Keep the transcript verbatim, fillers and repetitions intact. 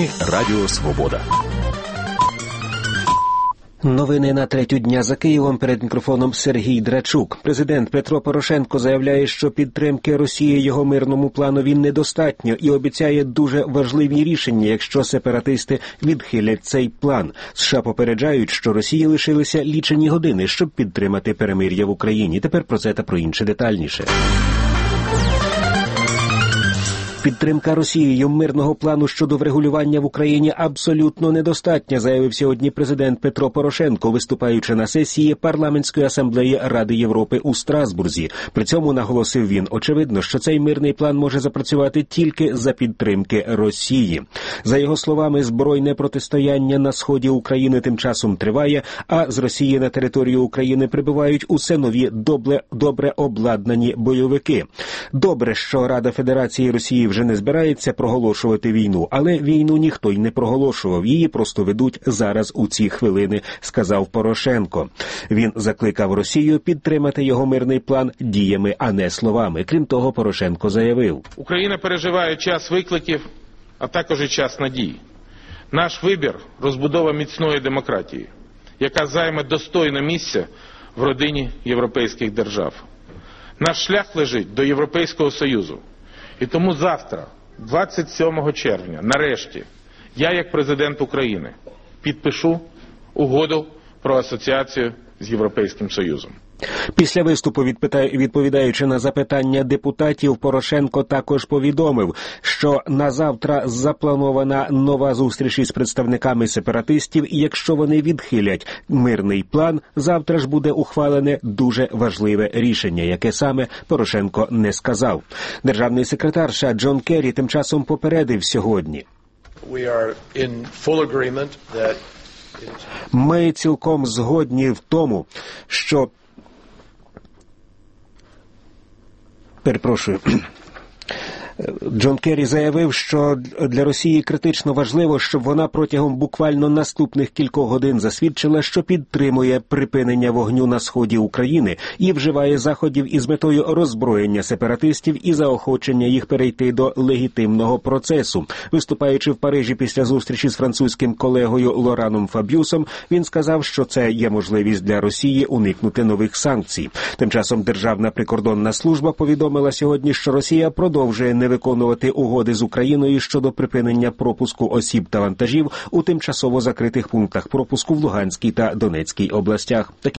Ми Радіо Свобода. Новини на третю дня за Києвом. Перед мікрофоном Сергій Драчук. Президент Петро Порошенко заявляє, що підтримки Росії його мирному планові недостатньо і обіцяє дуже важливі рішення, якщо сепаратисти відхилять цей план. США попереджають, що Росії лишилися лічені години, щоб підтримати перемир'я в Україні. Тепер про це та про інше детальніше. Підтримка Росією мирного плану щодо врегулювання в Україні абсолютно недостатня, заявив сьогодні президент Петро Порошенко, виступаючи на сесії Парламентської асамблеї Ради Європи у Страсбурзі. При цьому, наголосив він, очевидно, що цей мирний план може запрацювати тільки за підтримки Росії. За його словами, збройне протистояння на сході України тим часом триває, а з Росії на територію України прибувають усе нові добре, добре обладнані бойовики. Добре, що Рада Федерації Росії вже не збирається проголошувати війну, але війну ніхто й не проголошував, її просто ведуть зараз у ці хвилини, сказав Порошенко. Він закликав Росію підтримати його мирний план діями, а не словами. Крім того, Порошенко заявив: Україна переживає час викликів, а також і час надії. Наш вибір – розбудова міцної демократії, яка займе достойне місце в родині європейських держав. Наш шлях лежить до Європейського Союзу. І тому завтра, двадцять сьомого червня, нарешті, я, як президент України, підпишу угоду про асоціацію з Європейським Союзом. Після виступу, відповідаючи на запитання депутатів, Порошенко також повідомив, що на завтра запланована нова зустріч із представниками сепаратистів, і якщо вони відхилять мирний план, завтра ж буде ухвалене дуже важливе рішення, яке саме Порошенко не сказав. Державний секретар США Джон Керрі тим часом попередив сьогодні: ми цілком згодні в тому, що Перепрошую. Джон Керрі заявив, що для Росії критично важливо, щоб вона протягом буквально наступних кількох годин засвідчила, що підтримує припинення вогню на сході України і вживає заходів із метою роззброєння сепаратистів і заохочення їх перейти до легітимного процесу. Виступаючи в Парижі після зустрічі з французьким колегою Лораном Фаб'юсом, він сказав, що це є можливість для Росії уникнути нових санкцій. Тим часом Державна прикордонна служба повідомила сьогодні, що Росія продовжує не виконувати угоди з Україною щодо припинення пропуску осіб та вантажів у тимчасово закритих пунктах пропуску в Луганській та Донецькій областях.